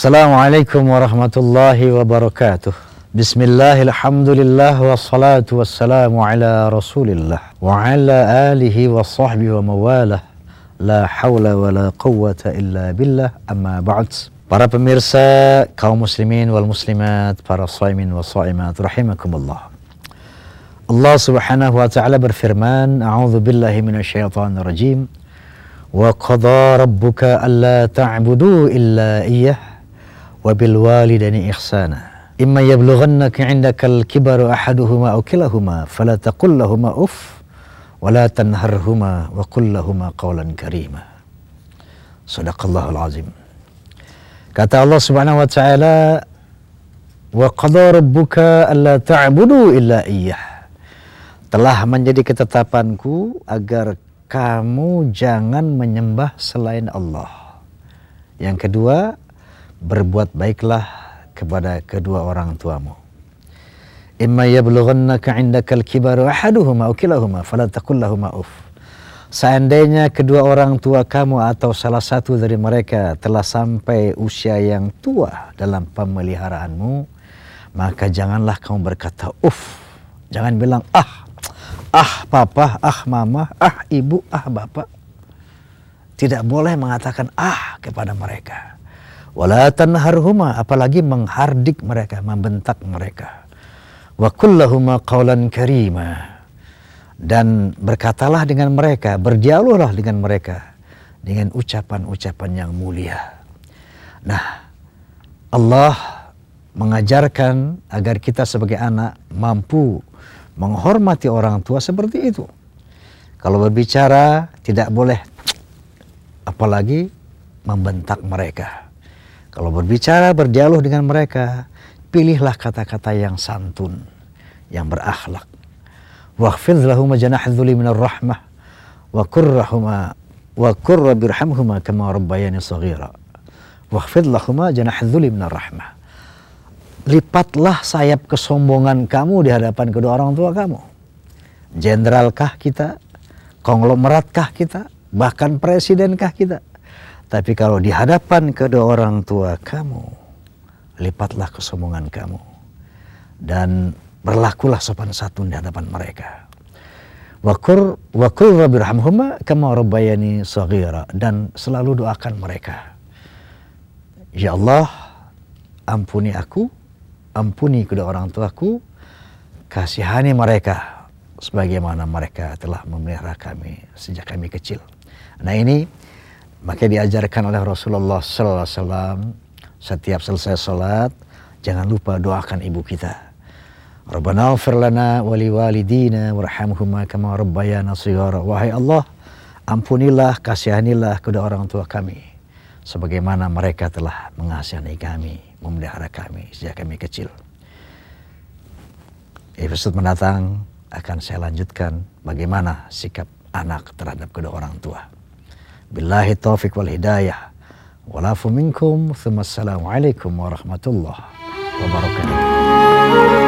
Assalamualaikum warahmatullahi wabarakatuh. Bismillah, alhamdulillah, wassalatu wassalamu ala rasulillah wa ala alihi wa sahbihi wa mawalah. La hawla wa la quwwata illa billah, amma ba'd. Para pemirsa, kaum muslimin wal muslimat, para shaimin wa shaimat, rahimakumullah. Allah subhanahu wa ta'ala berfirman, a'udzu billahi minasyaitonir rajim. Wa qadha rabbuka alla ta'budu illa iyyah wa bil walidaini ihsana. Imma yablughannaka 'indakal kibaru ahaduhuma aw kilahuma fala taqul lahumā uff wa la tanharhumā wa qul lahumā qawlan karīmā. Shadaqallahul azim. Kata Allah Subhanahu wa taala, wa qadha rabbuka alla ta'budu illa iyyah. Telah menjadi ketetapanku agar kamu jangan menyembah selain Allah. Yang kedua, berbuat baiklah kepada kedua orang tuamu. Imma yablughannaka 'indakal kibaru ahaduhuma aw kilahuma fala taqul lahumā uff. Seandainya kedua orang tua kamu atau salah satu dari mereka telah sampai usia yang tua dalam pemeliharaanmu, maka janganlah kamu berkata uff. Jangan bilang papa, mama, ibu, bapak. Tidak boleh mengatakan kepada mereka. Wala tanharhuma, apalagi menghardik mereka, membentak mereka. Wa qul lahumā qawlan karīmā, dan berkatalah dengan mereka, berdialoglah dengan mereka dengan ucapan-ucapan yang mulia. Nah, Allah mengajarkan agar kita sebagai anak mampu menghormati orang tua seperti itu. Kalau berbicara tidak boleh apalagi membentak mereka. Kalau berbicara, berdialog dengan mereka, pilihlah kata-kata yang santun, yang berakhlak. Wakhfidh lahum janahadh dhulli minar rahmah wa qur rabbirhamhuma kama rabbayani shaghira. Wakhfidh lahum janahadh dhulli minar rahmah. Lipatlah sayap kesombongan kamu di hadapan kedua orang tua kamu. Jenderalkah kita? Konglomeratkah kita? Bahkan presidenkah kita? Tapi kalau di hadapan kedua orang tua kamu, lipatlah kesombongan kamu. Dan berlakulah sopan santun di hadapan mereka. Wa qul rabbirhamhuma kama rabbayani shaghira, dan selalu doakan mereka. Ya Allah, ampuni aku, ampuni kedua orang tuaku, kasihani mereka sebagaimana mereka telah memelihara kami sejak kami kecil. Nah, ini maka diajarkan oleh Rasulullah sallallahu alaihi wasallam, setiap selesai salat jangan lupa doakan ibu kita. Rabbana ighfir lana wa liwalidina warhamhuma kama rabbayana shighara. Wahai Allah, ampunilah, kasihanilah kedua orang tua kami sebagaimana mereka telah mengasihani kami, memelihara kami sejak kami kecil. Episode mendatang akan saya lanjutkan bagaimana sikap anak terhadap kedua orang tua. Billahi taufiq wal hidayah. Walafu minkum. Assalamualaikum warahmatullahi wabarakatuh.